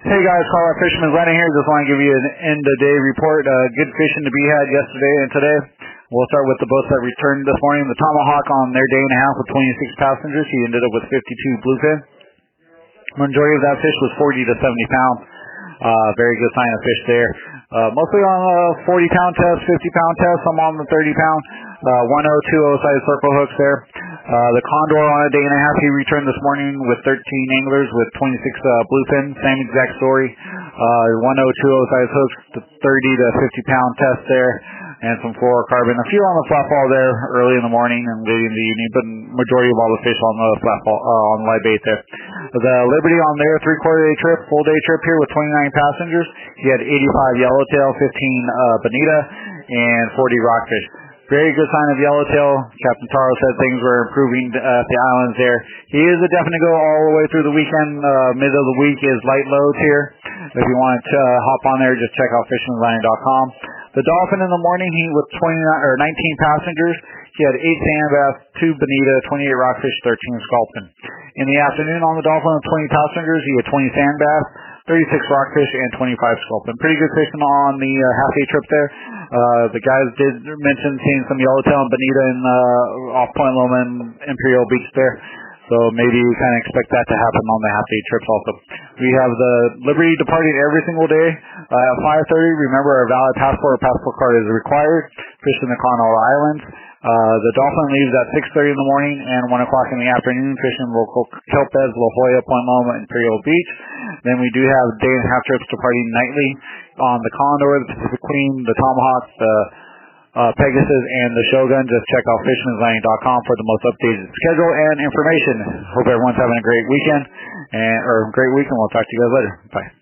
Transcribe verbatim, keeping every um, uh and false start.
Hey guys, Carl at Fisherman's Landing here. Just want to give you an end of day report. Uh, good fishing to be had yesterday and today. We'll start with the boats that returned this morning. The Tomahawk on their day and a half with twenty-six passengers. He ended up with fifty-two bluefin. Majority of that fish was forty to seventy pounds. Uh, very good sign of fish there. Uh, mostly on the forty pound test, fifty pound test, some on the thirty pound. Uh, one oh two oh size circle hooks there. Uh, the Condor on a day and a half, he returned this morning with thirteen anglers with twenty-six uh, bluefin. Same exact story. Uh, one oh two oh size hooks, the thirty to fifty pound test there. And some fluorocarbon. A few on the flat fall there early in the morning and late in the evening, but majority of all the fish on the flat fall, uh, on live bait there. The Liberty on their three-quarter day trip, full day trip here with twenty-nine passengers. He had eighty-five yellowtail, fifteen uh, bonita, and forty rockfish. Very good sign of yellowtail. Captain Taro said things were improving uh, at the islands there. He is a definite go all the way through the weekend. Uh, mid of the week is light loads here. If you want to uh, hop on there, just check out fisherman's landing dot com. The Dolphin in the morning, he with twenty-nine or nineteen passengers. He had eight sand bass, two bonita, twenty-eight rockfish, thirteen sculpin. In the afternoon on the Dolphin with twenty passengers, he had twenty sand bass, thirty-six rockfish, and twenty-five sculpin. Pretty good fishing on the uh, half day trip there. Uh, the guys did mention seeing some yellowtail and bonita in uh, off Point Loma and Imperial Beach there. So maybe we kind of expect that to happen on the half-day trips also. We have the Liberty departing every single day uh, at five thirty. Remember, our valid passport or passport card is required. Fishing the Connemara Islands. Uh, the Dolphin leaves at six thirty in the morning and one o'clock in the afternoon, fishing local Kelpez, La Jolla, Point Loma, and Imperial Beach. Then we do have day and a half trips departing nightly on the Condor, the Pacific Queen, the Tomahawk, the Uh, Pegasus, and the Shogun. Just check out fisherman's landing dot com for the most updated schedule and information. Hope everyone's having a great weekend and or great week, and we'll talk to you guys later. Bye.